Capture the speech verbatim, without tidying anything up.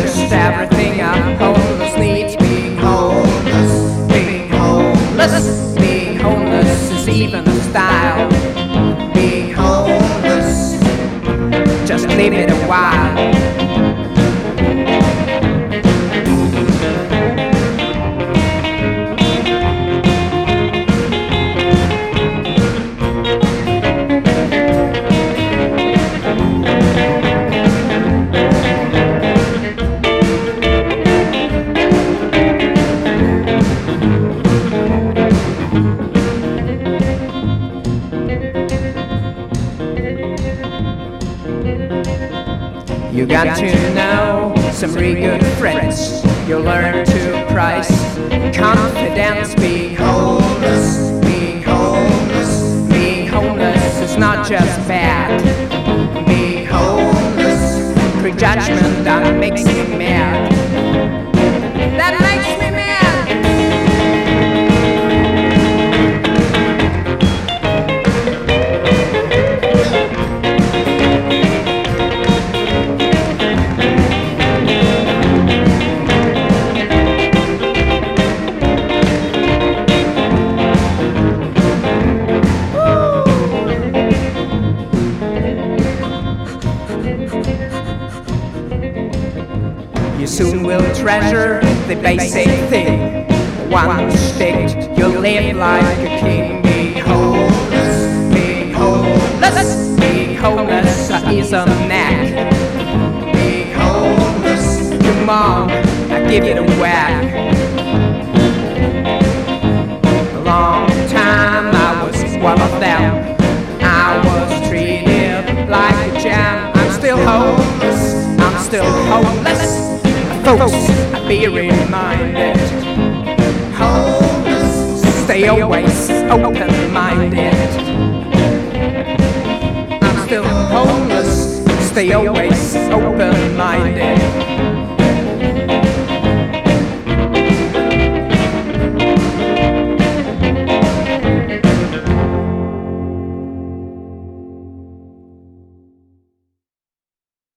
just everything a homeless needs. Being homeless, being homeless, being homeless is even a style. Being homeless, just leave it a while. You got to know some really good friends. You'll learn to price confidence. Being homeless, being homeless, being homeless is not just bad. Being homeless, prejudgment that makes me mad. That makes me mad. You soon will treasure the basic thing. One stick, you'll live like a king. Being homeless, being homeless, being homeless is a knack. Being homeless, come on, I give it a whack. A long time I was one of them. I was treated like a gem. I'm still homeless, I'm still homeless. Folks, be reminded, homeless, stay always open-minded. I'm still homeless, stay always open-minded.